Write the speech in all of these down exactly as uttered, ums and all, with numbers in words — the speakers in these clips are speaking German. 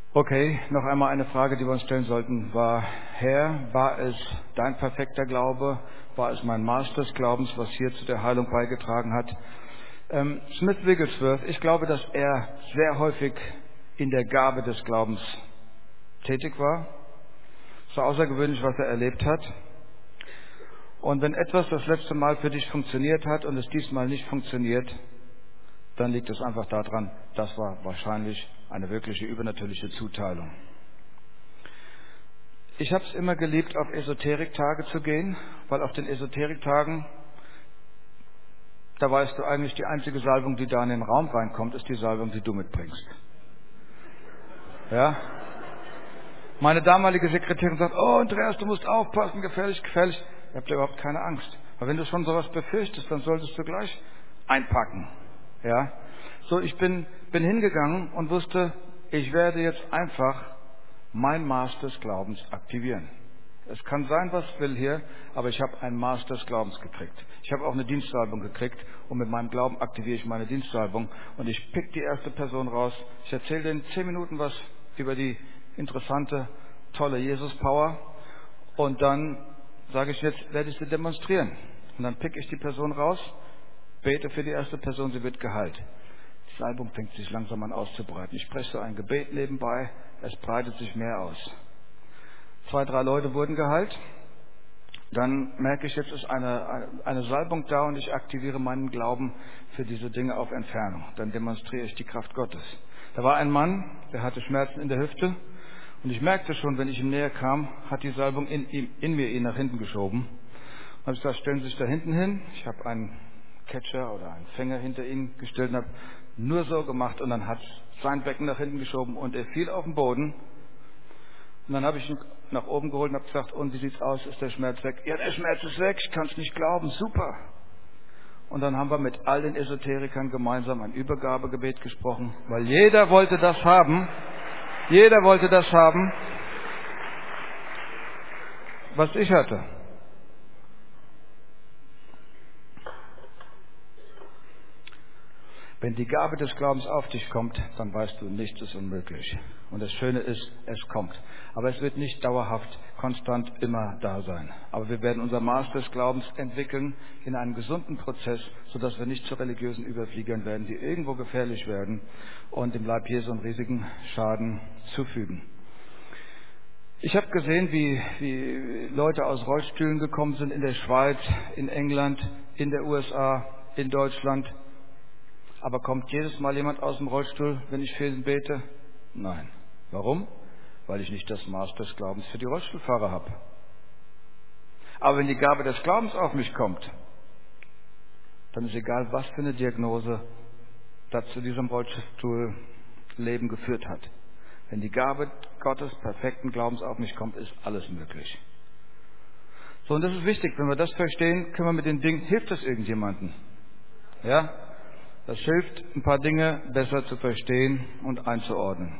Okay, noch einmal eine Frage, die wir uns stellen sollten, war, Herr, war es dein perfekter Glaube? War es mein Maß des Glaubens, was hier zu der Heilung beigetragen hat? Ähm, Smith Wigglesworth, ich glaube, dass er sehr häufig in der Gabe des Glaubens tätig war. Es war außergewöhnlich, was er erlebt hat. Und wenn etwas das letzte Mal für dich funktioniert hat und es diesmal nicht funktioniert, dann liegt es einfach daran, das war wahrscheinlich eine wirkliche übernatürliche Zuteilung. Ich habe es immer geliebt, auf Esoteriktage zu gehen, weil auf den Esoteriktagen, da weißt du eigentlich, die einzige Salbung, die da in den Raum reinkommt, ist die Salbung, die du mitbringst. Ja? Meine damalige Sekretärin sagt, oh Andreas, du musst aufpassen, gefährlich, gefährlich. Ich habe da überhaupt keine Angst. Aber wenn du schon sowas befürchtest, dann solltest du gleich einpacken. Ja? So, ich bin, bin hingegangen und wusste, ich werde jetzt einfach mein Maß des Glaubens aktivieren. Es kann sein, was will hier, aber ich habe ein Maß des Glaubens gekriegt. Ich habe auch eine Dienstsalbung gekriegt und mit meinem Glauben aktiviere ich meine Dienstsalbung und ich pick die erste Person raus. Ich erzähle dir in zehn Minuten was über die interessante, tolle Jesus-Power und dann sage ich, jetzt werde ich sie demonstrieren. Und dann pick ich die Person raus, bete für die erste Person, sie wird geheilt. Die Salbung fängt sich langsam an auszubreiten. Ich spreche so ein Gebet nebenbei, es breitet sich mehr aus. Zwei, drei Leute wurden geheilt. Dann merke ich, jetzt ist eine, eine Salbung da und ich aktiviere meinen Glauben für diese Dinge auf Entfernung. Dann demonstriere ich die Kraft Gottes. Da war ein Mann, der hatte Schmerzen in der Hüfte und ich merkte schon, wenn ich ihm näher kam, hat die Salbung in, ihm, in mir ihn nach hinten geschoben. Und habe ich gesagt, stellen Sie sich da hinten hin. Ich habe einen Catcher oder einen Fänger hinter ihn gestellt und habe nur so gemacht und dann hat sein Becken nach hinten geschoben und er fiel auf den Boden. Und dann habe ich ihn nach oben geholt und habe gesagt, und wie sieht's aus, ist der Schmerz weg? Ja, der Schmerz ist weg, ich kann es nicht glauben, super. Und dann haben wir mit all den Esoterikern gemeinsam ein Übergabegebet gesprochen, weil jeder wollte das haben, jeder wollte das haben, was ich hatte. Wenn die Gabe des Glaubens auf dich kommt, dann weißt du, nichts ist unmöglich. Und das Schöne ist, es kommt. Aber es wird nicht dauerhaft, konstant immer da sein. Aber wir werden unser Maß des Glaubens entwickeln in einem gesunden Prozess, sodass wir nicht zu religiösen Überfliegern werden, die irgendwo gefährlich werden und dem Leib Jesu einen riesigen Schaden zufügen. Ich habe gesehen, wie, wie Leute aus Rollstühlen gekommen sind in der Schweiz, in England, in der U S A, in Deutschland. Aber kommt jedes Mal jemand aus dem Rollstuhl, wenn ich für ihn bete? Nein. Warum? Weil ich nicht das Maß des Glaubens für die Rollstuhlfahrer habe. Aber wenn die Gabe des Glaubens auf mich kommt, dann ist egal, was für eine Diagnose dazu zu diesem Rollstuhlleben geführt hat. Wenn die Gabe Gottes perfekten Glaubens auf mich kommt, ist alles möglich. So, und das ist wichtig. Wenn wir das verstehen, können wir mit den Dingen, hilft das irgendjemandem? Ja? Das hilft, ein paar Dinge besser zu verstehen und einzuordnen.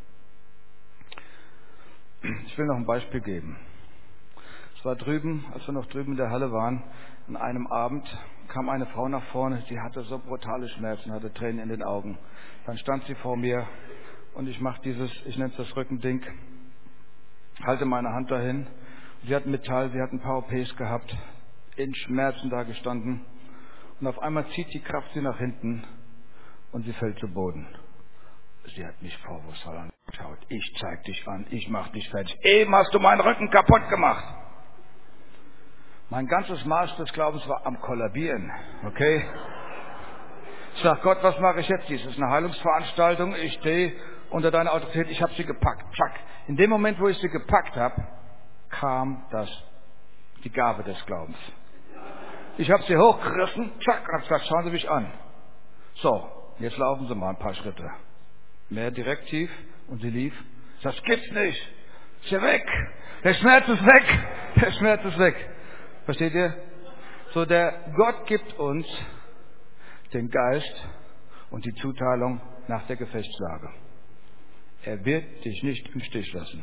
Ich will noch ein Beispiel geben. Es war drüben, als wir noch drüben in der Halle waren, an einem Abend kam eine Frau nach vorne, sie hatte so brutale Schmerzen, hatte Tränen in den Augen. Dann stand sie vor mir und ich mache dieses, ich nenne es das Rückending, halte meine Hand dahin. Sie hat Metall, sie hat ein paar O Ps gehabt, in Schmerzen da gestanden. Und auf einmal zieht die Kraft sie nach hinten und sie fällt zu Boden. Sie hat mich vorwurfsvoll angeschaut. Ich zeig dich an, ich mach dich fertig. Eben hast du meinen Rücken kaputt gemacht. Mein ganzes Maß des Glaubens war am Kollabieren. Okay? Ich sag, Gott, was mache ich jetzt? Dies ist eine Heilungsveranstaltung. Ich stehe unter deiner Autorität. Ich habe sie gepackt. Zack. In dem Moment, wo ich sie gepackt habe, kam das, die Gabe des Glaubens. Ich habe sie hochgerissen, zack, und habe gesagt, schauen Sie mich an. So, jetzt laufen Sie mal ein paar Schritte. Mehr direktiv und sie lief. Das gibt's nicht. Ist ja weg. Der Schmerz ist weg. Der Schmerz ist weg. Versteht ihr? So, der Gott gibt uns den Geist und die Zuteilung nach der Gefechtslage. Er wird dich nicht im Stich lassen.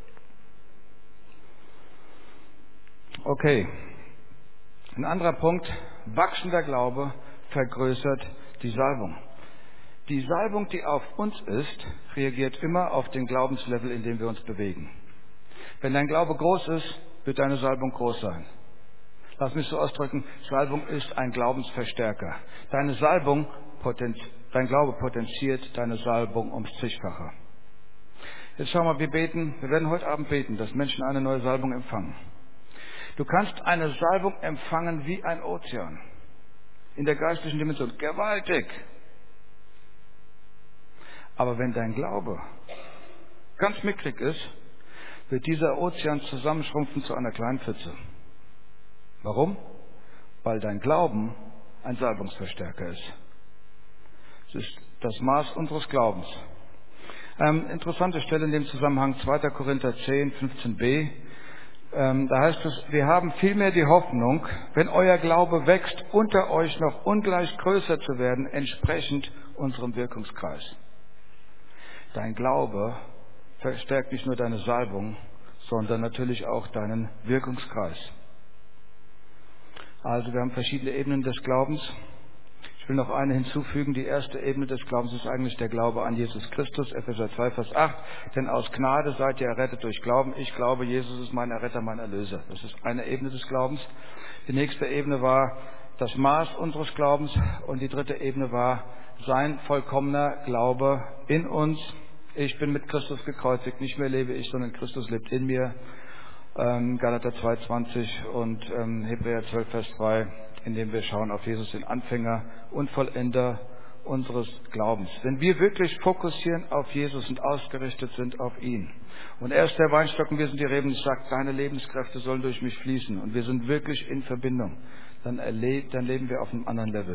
Okay. Ein anderer Punkt, wachsender Glaube vergrößert die Salbung. Die Salbung, die auf uns ist, reagiert immer auf den Glaubenslevel, in dem wir uns bewegen. Wenn dein Glaube groß ist, wird deine Salbung groß sein. Lass mich so ausdrücken, Salbung ist ein Glaubensverstärker. Deine Salbung, dein Glaube potenziert deine Salbung ums Zigfache. Jetzt schau mal, wir beten, wir werden heute Abend beten, dass Menschen eine neue Salbung empfangen. Du kannst eine Salbung empfangen wie ein Ozean. In der geistlichen Dimension. Gewaltig. Aber wenn dein Glaube ganz mickrig ist, wird dieser Ozean zusammenschrumpfen zu einer kleinen Pfütze. Warum? Weil dein Glauben ein Salbungsverstärker ist. Es ist das Maß unseres Glaubens. Ähm, interessante Stelle in dem Zusammenhang, zweiter Korinther zehn, fünfzehn b. Ähm, da heißt es, wir haben vielmehr die Hoffnung, wenn euer Glaube wächst, unter euch noch ungleich größer zu werden, entsprechend unserem Wirkungskreis. Dein Glaube verstärkt nicht nur deine Salbung, sondern natürlich auch deinen Wirkungskreis. Also wir haben verschiedene Ebenen des Glaubens. Ich will noch eine hinzufügen. Die erste Ebene des Glaubens ist eigentlich der Glaube an Jesus Christus, Epheser zwei, Vers acht. Denn aus Gnade seid ihr errettet durch Glauben. Ich glaube, Jesus ist mein Erretter, mein Erlöser. Das ist eine Ebene des Glaubens. Die nächste Ebene war das Maß unseres Glaubens. Und die dritte Ebene war sein vollkommener Glaube in uns. Ich bin mit Christus gekreuzigt. Nicht mehr lebe ich, sondern Christus lebt in mir. Ähm, Galater zwei, zwanzig und ähm, Hebräer zwölf, Vers zwei. Indem wir schauen auf Jesus, den Anfänger und Vollender unseres Glaubens. Wenn wir wirklich fokussieren auf Jesus und ausgerichtet sind auf ihn. Und er ist der Weinstock und wir sind die Reben, ich sage, deine Lebenskräfte sollen durch mich fließen. Und wir sind wirklich in Verbindung. Dann, erlebt, dann leben wir auf einem anderen Level.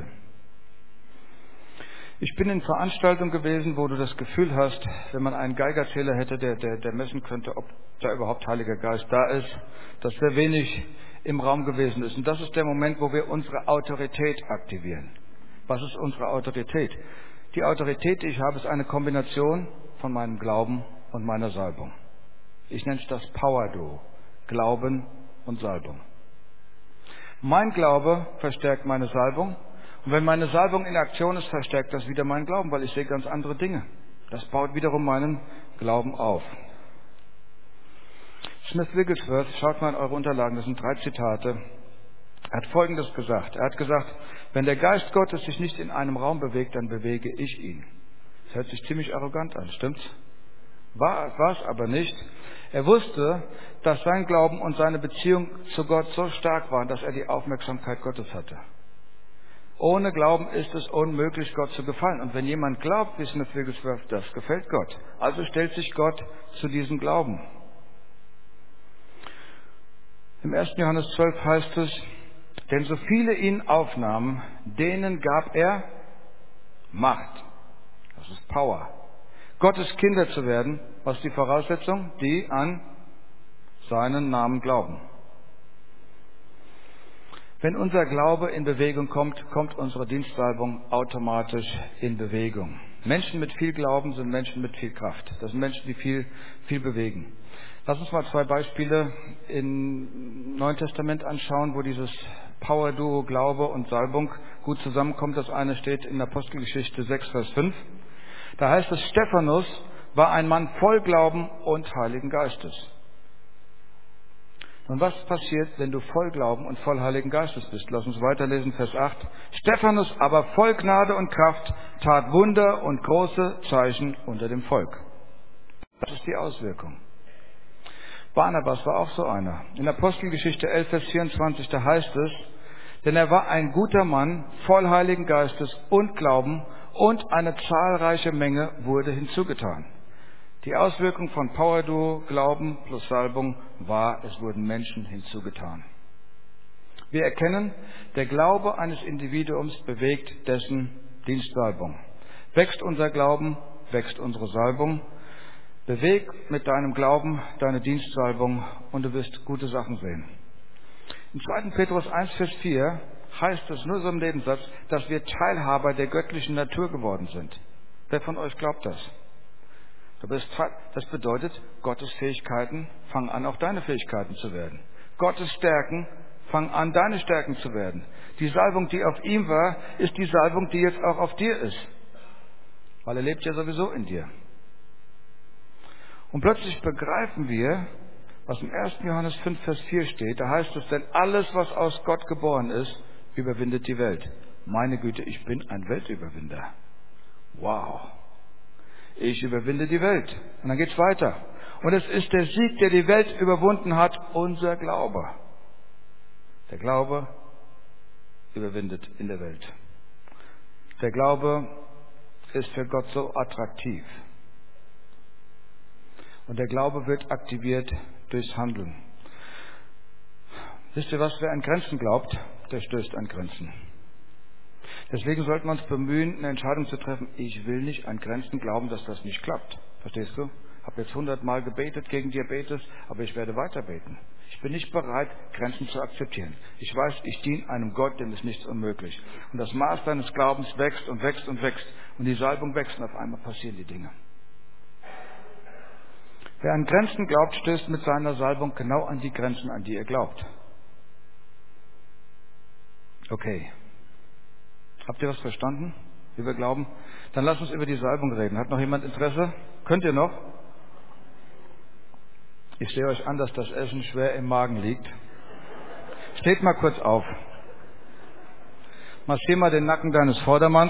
Ich bin in Veranstaltungen gewesen, wo du das Gefühl hast, wenn man einen Geigerzähler hätte, der, der, der messen könnte, ob da überhaupt Heiliger Geist da ist, dass sehr wenig im Raum gewesen ist. Und das ist der Moment, wo wir unsere Autorität aktivieren. Was ist unsere Autorität? Die Autorität, die ich habe, ist eine Kombination von meinem Glauben und meiner Salbung. Ich nenne es das Power-Duo. Glauben und Salbung. Mein Glaube verstärkt meine Salbung. Und wenn meine Salbung in Aktion ist, verstärkt das wieder meinen Glauben, weil ich sehe ganz andere Dinge. Das baut wiederum meinen Glauben auf. Smith Wigglesworth, schaut mal in eure Unterlagen, das sind drei Zitate. Er hat Folgendes gesagt. Er hat gesagt, wenn der Geist Gottes sich nicht in einem Raum bewegt, dann bewege ich ihn. Das hört sich ziemlich arrogant an, stimmt's? War es aber nicht. Er wusste, dass sein Glauben und seine Beziehung zu Gott so stark waren, dass er die Aufmerksamkeit Gottes hatte. Ohne Glauben ist es unmöglich, Gott zu gefallen. Und wenn jemand glaubt, wie Smith Wigglesworth, das gefällt Gott. Also stellt sich Gott zu diesem Glauben. Im ersten Johannes zwölf heißt es, denn so viele ihn aufnahmen, denen gab er Macht. Das ist Power. Gottes Kinder zu werden, was ist die Voraussetzung? Die an seinen Namen glauben. Wenn unser Glaube in Bewegung kommt, kommt unsere Dienstsalbung automatisch in Bewegung. Menschen mit viel Glauben sind Menschen mit viel Kraft. Das sind Menschen, die viel, viel bewegen. Lass uns mal zwei Beispiele im Neuen Testament anschauen, wo dieses Power-Duo Glaube und Salbung gut zusammenkommt. Das eine steht in Apostelgeschichte sechs, Vers fünf. Da heißt es, Stephanus war ein Mann voll Glauben und Heiligen Geistes. Und was passiert, wenn du voll Glauben und voll Heiligen Geistes bist? Lass uns weiterlesen, Vers acht. Stephanus aber voll Gnade und Kraft tat Wunder und große Zeichen unter dem Volk. Das ist die Auswirkung. Barnabas war auch so einer. In Apostelgeschichte elf, Vers vierundzwanzig, da heißt es, denn er war ein guter Mann, voll Heiligen Geistes und Glauben, und eine zahlreiche Menge wurde hinzugetan. Die Auswirkung von Power-Duo, Glauben plus Salbung war, es wurden Menschen hinzugetan. Wir erkennen, der Glaube eines Individuums bewegt dessen Dienstsalbung. Wächst unser Glauben, wächst unsere Salbung. Beweg mit deinem Glauben deine Dienstsalbung und du wirst gute Sachen sehen. Im zweiten Petrus eins, Vers vier heißt es nur so im Nebensatz, dass wir Teilhaber der göttlichen Natur geworden sind. Wer von euch glaubt das? Das bedeutet, Gottes Fähigkeiten fangen an, auch deine Fähigkeiten zu werden. Gottes Stärken fangen an, deine Stärken zu werden. Die Salbung, die auf ihm war, ist die Salbung, die jetzt auch auf dir ist. weil er lebt ja sowieso in dir. Und plötzlich begreifen wir, was im ersten Johannes fünf, Vers vier steht. Da heißt es, denn alles, was aus Gott geboren ist, überwindet die Welt. Meine Güte, ich bin ein Weltüberwinder. Wow. Ich überwinde die Welt. Und dann geht's weiter. Und es ist der Sieg, der die Welt überwunden hat, unser Glaube. Der Glaube überwindet in der Welt. Der Glaube ist für Gott so attraktiv. Und der Glaube wird aktiviert durchs Handeln. Wisst ihr was, wer an Grenzen glaubt, der stößt an Grenzen. Deswegen sollten wir uns bemühen, eine Entscheidung zu treffen. Ich will nicht an Grenzen glauben, dass das nicht klappt. Verstehst du? Ich habe jetzt hundertmal gebetet gegen Diabetes, aber ich werde weiter beten. Ich bin nicht bereit, Grenzen zu akzeptieren. Ich weiß, ich diene einem Gott, dem ist nichts unmöglich. Und das Maß deines Glaubens wächst und wächst und wächst. Und die Salbung wächst und auf einmal passieren die Dinge. Wer an Grenzen glaubt, stößt mit seiner Salbung genau an die Grenzen, an die er glaubt. Okay. Habt ihr was verstanden, wie wir glauben? Dann lasst uns über die Salbung reden. Hat noch jemand Interesse? Könnt ihr noch? Ich sehe euch an, dass das Essen schwer im Magen liegt. Steht mal kurz auf. Massier mal den Nacken deines Vordermanns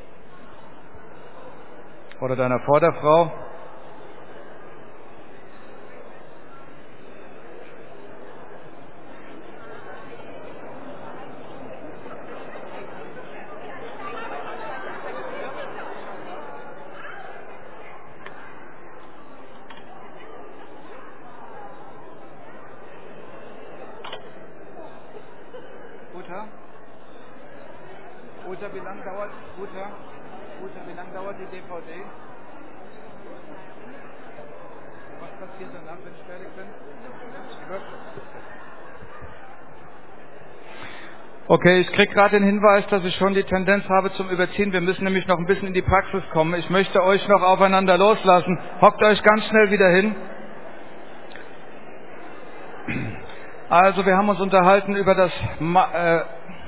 oder deiner Vorderfrau. Uta, wie lange dauert, Uta, Uta, wie lange dauert die D V D? Was passiert danach, wenn ich fertig bin? Okay, ich kriege gerade den Hinweis, dass ich schon die Tendenz habe zum Überziehen. Wir müssen nämlich noch ein bisschen in die Praxis kommen. Ich möchte euch noch aufeinander loslassen. Hockt euch ganz schnell wieder hin. Also, wir haben uns unterhalten über das äh,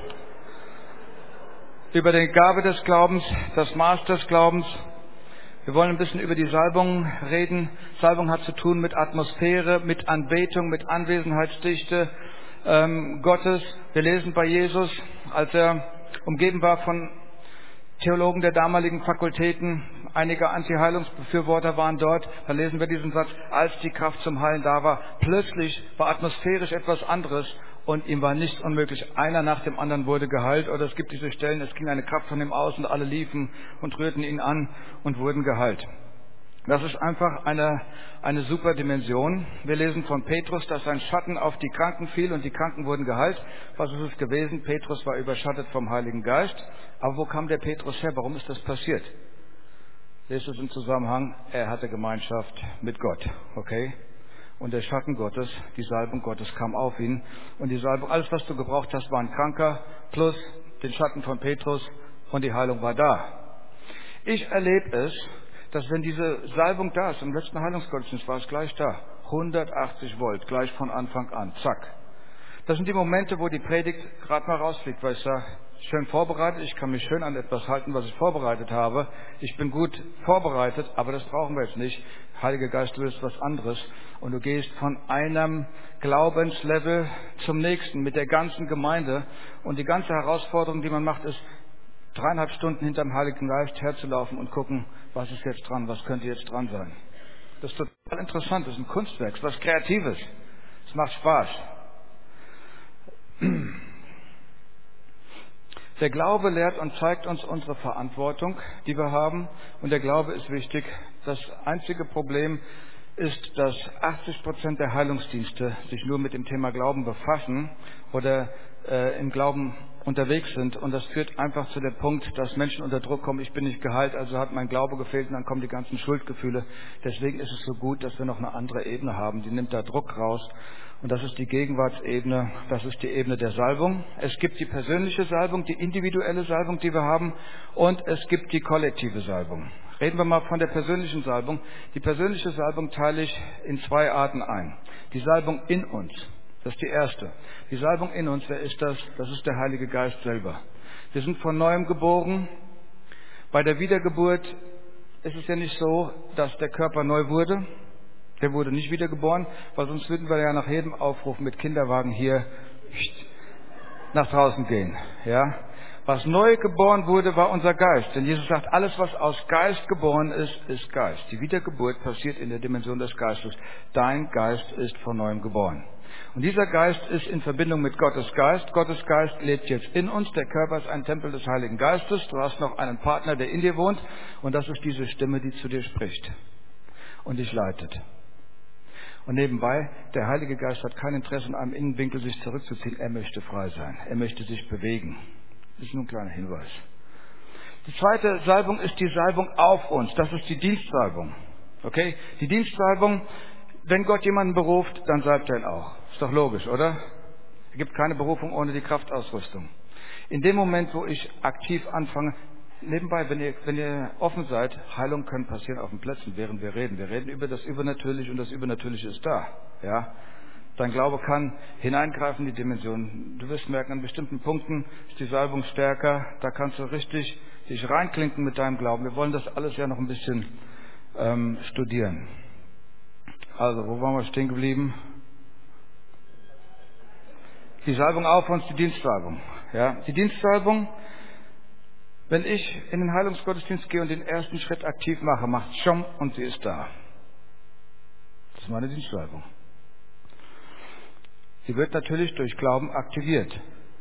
über die Gabe des Glaubens, das Maß des Glaubens. Wir wollen ein bisschen über die Salbung reden. Salbung hat zu tun mit Atmosphäre, mit Anbetung, mit Anwesenheitsdichte ähm, Gottes. Wir lesen bei Jesus, als er umgeben war von Theologen der damaligen Fakultäten, einige Anti-Heilungsbefürworter waren dort, da lesen wir diesen Satz, als die Kraft zum Heilen da war, plötzlich war atmosphärisch etwas anderes und ihm war nichts unmöglich. Einer nach dem anderen wurde geheilt, oder es gibt diese Stellen, es ging eine Kraft von ihm aus und alle liefen und rührten ihn an und wurden geheilt. Das ist einfach eine, eine super Dimension. Wir lesen von Petrus, dass sein Schatten auf die Kranken fiel und die Kranken wurden geheilt. Was ist es gewesen? Petrus war überschattet vom Heiligen Geist. Aber wo kam der Petrus her? Warum ist das passiert? Lest es im Zusammenhang, er hatte Gemeinschaft mit Gott. Okay? Und der Schatten Gottes, die Salbung Gottes kam auf ihn. Und die Salbung, alles was du gebraucht hast, war ein Kranker plus den Schatten von Petrus und die Heilung war da. Ich erlebe es, dass wenn diese Salbung da ist, im letzten Heilungsgottesdienst war es gleich da, hundertachtzig Volt, gleich von Anfang an, zack. Das sind die Momente, wo die Predigt gerade mal rausfliegt, weil ich sage, schön vorbereitet, ich kann mich schön an etwas halten, was ich vorbereitet habe. Ich bin gut vorbereitet, aber das brauchen wir jetzt nicht. Heiliger Geist, du willst was anderes. Und du gehst von einem Glaubenslevel zum nächsten mit der ganzen Gemeinde. Und die ganze Herausforderung, die man macht, ist, dreieinhalb Stunden hinterm Heiligen Geist herzulaufen und gucken, was ist jetzt dran, was könnte jetzt dran sein. Das ist total interessant, das ist ein Kunstwerk, das ist was Kreatives. Es macht Spaß. Der Glaube lehrt und zeigt uns unsere Verantwortung, die wir haben. Und der Glaube ist wichtig. Das einzige Problem ist, dass achtzig Prozent der Heilungsdienste sich nur mit dem Thema Glauben befassen oder äh, im Glauben unterwegs sind. Und das führt einfach zu dem Punkt, dass Menschen unter Druck kommen, ich bin nicht geheilt, also hat mein Glaube gefehlt und dann kommen die ganzen Schuldgefühle. Deswegen ist es so gut, dass wir noch eine andere Ebene haben, die nimmt da Druck raus. Und das ist die Gegenwartsebene, das ist die Ebene der Salbung. Es gibt die persönliche Salbung, die individuelle Salbung, die wir haben, und es gibt die kollektive Salbung. Reden wir mal von der persönlichen Salbung. Die persönliche Salbung teile ich in zwei Arten ein. Die Salbung in uns, das ist die erste. Die Salbung in uns, wer ist das? Das ist der Heilige Geist selber. Wir sind von Neuem geboren. Bei der Wiedergeburt ist es ja nicht so, dass der Körper neu wurde. Der wurde nicht wiedergeboren, weil sonst würden wir ja nach jedem Aufruf mit Kinderwagen hier nach draußen gehen. Ja? Was neu geboren wurde, war unser Geist. Denn Jesus sagt, alles, was aus Geist geboren ist, ist Geist. Die Wiedergeburt passiert in der Dimension des Geistes. Dein Geist ist von neuem geboren. Und dieser Geist ist in Verbindung mit Gottes Geist. Gottes Geist lebt jetzt in uns. Der Körper ist ein Tempel des Heiligen Geistes. Du hast noch einen Partner, der in dir wohnt. Und das ist diese Stimme, die zu dir spricht und dich leitet. Und nebenbei, der Heilige Geist hat kein Interesse, in einem Innenwinkel sich zurückzuziehen. Er möchte frei sein. Er möchte sich bewegen. Das ist nur ein kleiner Hinweis. Die zweite Salbung ist die Salbung auf uns. Das ist die Dienstsalbung. Okay? Die Dienstsalbung, wenn Gott jemanden beruft, dann salbt er ihn auch. Ist doch logisch, oder? Es gibt keine Berufung ohne die Kraftausrüstung. In dem Moment, wo ich aktiv anfange, nebenbei, wenn ihr, wenn ihr offen seid, Heilung können passieren auf den Plätzen, während wir reden. Wir reden über das Übernatürliche und das Übernatürliche ist da. Ja? Dein Glaube kann hineingreifen in die Dimension. Du wirst merken, an bestimmten Punkten ist die Salbung stärker. Da kannst du richtig dich reinklinken mit deinem Glauben. Wir wollen das alles ja noch ein bisschen ähm, studieren. Also, wo waren wir stehen geblieben? Die Salbung auf uns, die Dienstsalbung. Ja? Die Dienstsalbung, wenn ich in den Heilungsgottesdienst gehe und den ersten Schritt aktiv mache, macht Schom und sie ist da. Das ist meine Dienstsalbung. Sie wird natürlich durch Glauben aktiviert.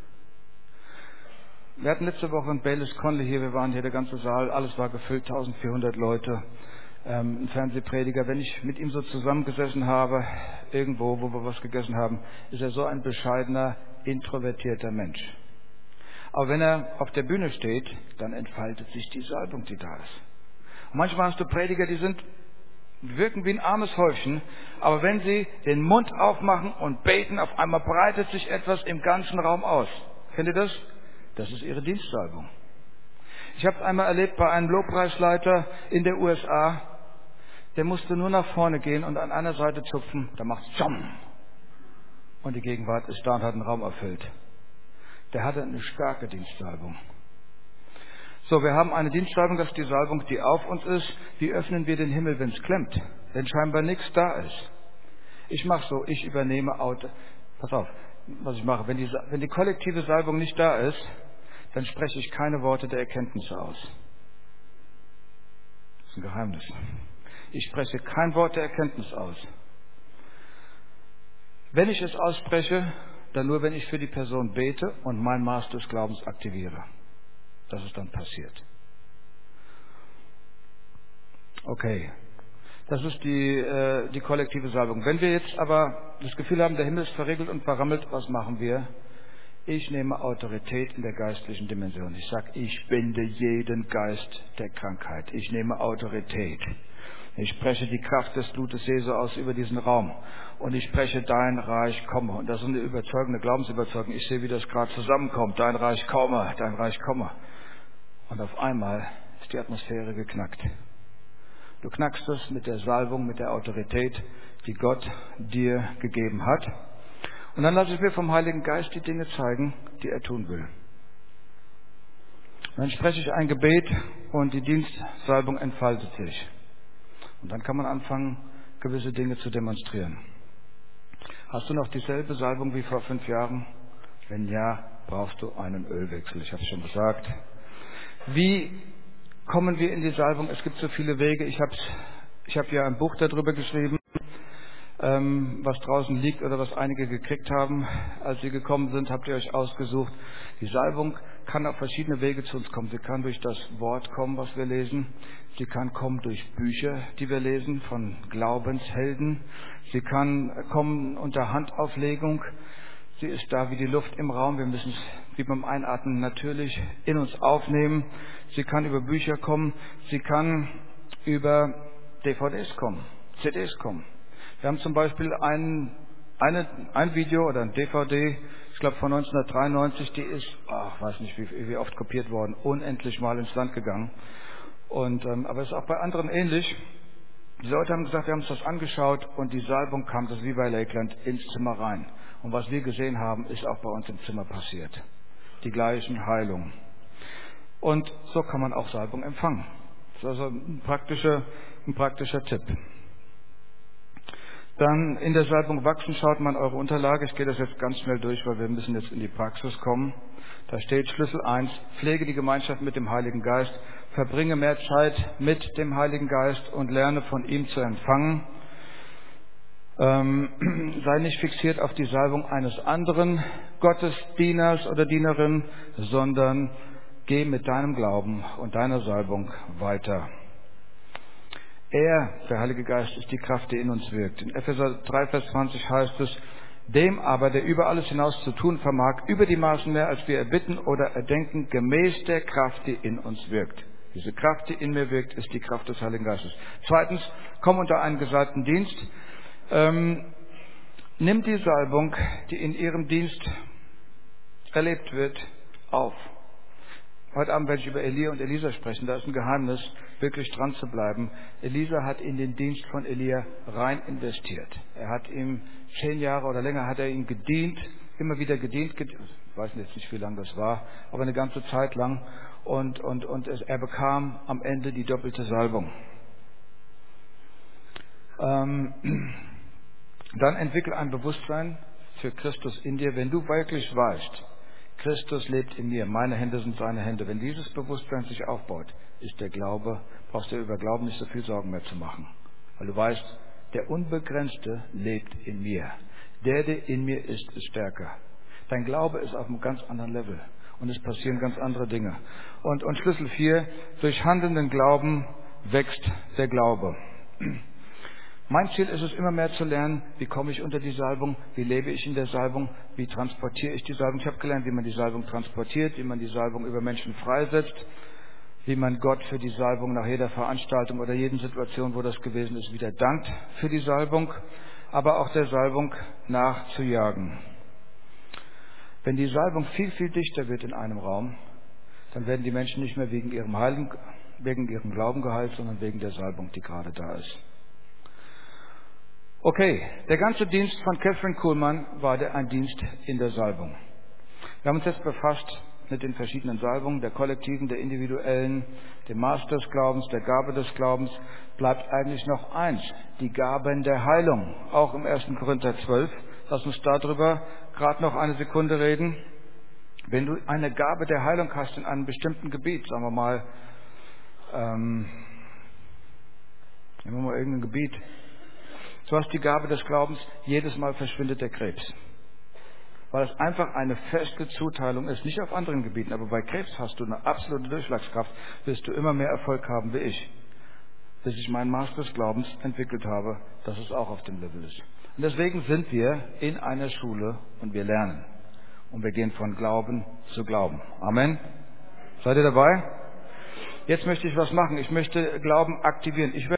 Wir hatten letzte Woche einen Baylis Conley hier, wir waren hier, der ganze Saal, alles war gefüllt, eintausendvierhundert Leute, ähm, ein Fernsehprediger. Wenn ich mit ihm so zusammengesessen habe, irgendwo, wo wir was gegessen haben, ist er so ein bescheidener, introvertierter Mensch. Aber wenn er auf der Bühne steht, dann entfaltet sich die Salbung, die da ist. Und manchmal hast du Prediger, die sind wirken wie ein armes Häufchen, aber wenn sie den Mund aufmachen und beten, auf einmal breitet sich etwas im ganzen Raum aus. Kennt ihr das? Das ist ihre Dienstsalbung. Ich habe es einmal erlebt bei einem Lobpreisleiter in der U S A, der musste nur nach vorne gehen und an einer Seite zupfen, da macht es Jom. Und die Gegenwart ist da und hat den Raum erfüllt. Der hatte eine starke Dienstsalbung. So, wir haben eine Dienstsalbung, das ist die Salbung, die auf uns ist. Wie öffnen wir den Himmel, wenn es klemmt? Wenn scheinbar nichts da ist. Ich mache so, ich übernehme Auto. Pass auf, was ich mache. Wenn die, wenn die kollektive Salbung nicht da ist, dann spreche ich keine Worte der Erkenntnisse aus. Das ist ein Geheimnis. Ich spreche kein Wort der Erkenntnis aus. Wenn ich es ausspreche, dann nur, wenn ich für die Person bete und mein Maß des Glaubens aktiviere. Das ist dann passiert. Okay, das ist die, äh, die kollektive Salbung. Wenn wir jetzt aber das Gefühl haben, der Himmel ist verriegelt und verrammelt, was machen wir? Ich nehme Autorität in der geistlichen Dimension. Ich sage, ich binde jeden Geist der Krankheit. Ich nehme Autorität. Ich spreche die Kraft des Blutes Jesu aus über diesen Raum. Und ich spreche, dein Reich komme. Und das ist eine überzeugende Glaubensüberzeugung. Ich sehe, wie das gerade zusammenkommt. Dein Reich komme, dein Reich komme. Und auf einmal ist die Atmosphäre geknackt. Du knackst es mit der Salbung, mit der Autorität, die Gott dir gegeben hat. Und dann lasse ich mir vom Heiligen Geist die Dinge zeigen, die er tun will. Und dann spreche ich ein Gebet und die Dienstsalbung entfaltet sich. Und dann kann man anfangen, gewisse Dinge zu demonstrieren. Hast du noch dieselbe Salbung wie vor fünf Jahren? Wenn ja, brauchst du einen Ölwechsel. Ich habe es schon gesagt. Wie kommen wir in die Salbung? Es gibt so viele Wege. Ich habe ich hab ja ein Buch darüber geschrieben, ähm, was draußen liegt oder was einige gekriegt haben. Als sie gekommen sind, habt ihr euch ausgesucht. Die Salbung kann auf verschiedene Wege zu uns kommen. Sie kann durch das Wort kommen, was wir lesen. Sie kann kommen durch Bücher, die wir lesen, von Glaubenshelden. Sie kann kommen unter Handauflegung. Sie ist da wie die Luft im Raum. Wir müssen es wie beim Einatmen natürlich in uns aufnehmen. Sie kann über Bücher kommen. Sie kann über D V Ds kommen, C Ds kommen. Wir haben zum Beispiel ein, eine, ein Video oder ein D V D, ich glaube von neunzehnhundertdreiundneunzig, die ist, ach, weiß nicht wie, wie oft kopiert worden, unendlich mal ins Land gegangen. Und, ähm, aber es ist auch bei anderen ähnlich. Die Leute haben gesagt, wir haben uns das angeschaut und die Salbung kam, das ist wie bei Lakeland, ins Zimmer rein. Und was wir gesehen haben, ist auch bei uns im Zimmer passiert. Die gleichen Heilungen. Und so kann man auch Salbung empfangen. ist also ein praktischer, ein praktischer Tipp. Dann in der Salbung wachsen, schaut mal in eure Unterlage. Ich gehe das jetzt ganz schnell durch, weil wir müssen jetzt in die Praxis kommen. Da steht Schlüssel eins, pflege die Gemeinschaft mit dem Heiligen Geist, verbringe mehr Zeit mit dem Heiligen Geist und lerne von ihm zu empfangen. Ähm, sei nicht fixiert auf die Salbung eines anderen Gottesdieners oder Dienerin, sondern geh mit deinem Glauben und deiner Salbung weiter. Er, der Heilige Geist, ist die Kraft, die in uns wirkt. In Epheser drei, Vers zwanzig heißt es, dem aber, der über alles hinaus zu tun vermag, über die Maßen mehr, als wir erbitten oder erdenken, gemäß der Kraft, die in uns wirkt. Diese Kraft, die in mir wirkt, ist die Kraft des Heiligen Geistes. Zweitens, komm unter einen gesalbten Dienst. Ähm, nimm die Salbung, die in ihrem Dienst erlebt wird, auf. Heute Abend werde ich über Elia und Elisa sprechen. Da ist ein Geheimnis, wirklich dran zu bleiben. Elisa hat in den Dienst von Elia rein investiert. Er hat ihm zehn Jahre oder länger hat er ihm gedient, immer wieder gedient. Ich weiß jetzt nicht, wie lange das war, aber eine ganze Zeit lang. Und, und, und es, er bekam am Ende die doppelte Salbung. Ähm, dann entwickle ein Bewusstsein für Christus in dir, wenn du wirklich weißt, Christus lebt in mir, meine Hände sind seine Hände. Wenn dieses Bewusstsein sich aufbaut, ist der Glaube, brauchst du über Glauben nicht so viel Sorgen mehr zu machen. Weil du weißt, der Unbegrenzte lebt in mir. Der, der in mir ist, ist stärker. Dein Glaube ist auf einem ganz anderen Level. Und es passieren ganz andere Dinge. Und, und Schlüssel vier, durch handelnden Glauben wächst der Glaube. Mein Ziel ist es, immer mehr zu lernen, wie komme ich unter die Salbung, wie lebe ich in der Salbung, wie transportiere ich die Salbung. Ich habe gelernt, wie man die Salbung transportiert, wie man die Salbung über Menschen freisetzt, wie man Gott für die Salbung nach jeder Veranstaltung oder jeden Situation, wo das gewesen ist, wieder dankt für die Salbung, aber auch der Salbung nachzujagen. Wenn die Salbung viel, viel dichter wird in einem Raum, dann werden die Menschen nicht mehr wegen ihrem Heiligen, wegen ihrem Glauben geheilt, sondern wegen der Salbung, die gerade da ist. Okay, der ganze Dienst von Kathryn Kuhlman war der, ein Dienst in der Salbung. Wir haben uns jetzt befasst mit den verschiedenen Salbungen, der kollektiven, der individuellen, dem Maß des Glaubens, der Gabe des Glaubens. Bleibt eigentlich noch eins, die Gaben der Heilung, auch im ersten Korinther zwölf. Lass uns darüber gerade noch eine Sekunde reden. Wenn du eine Gabe der Heilung hast in einem bestimmten Gebiet, sagen wir mal, ähm, nehmen wir mal irgendein Gebiet, du hast die Gabe des Glaubens, jedes Mal verschwindet der Krebs. Weil es einfach eine feste Zuteilung ist, nicht auf anderen Gebieten, aber bei Krebs hast du eine absolute Durchschlagskraft, wirst du immer mehr Erfolg haben wie ich. Bis ich mein Maß des Glaubens entwickelt habe, dass es auch auf dem Level ist. Und deswegen sind wir in einer Schule und wir lernen. Und wir gehen von Glauben zu Glauben. Amen. Seid ihr dabei? Jetzt möchte ich was machen. Ich möchte Glauben aktivieren. Ich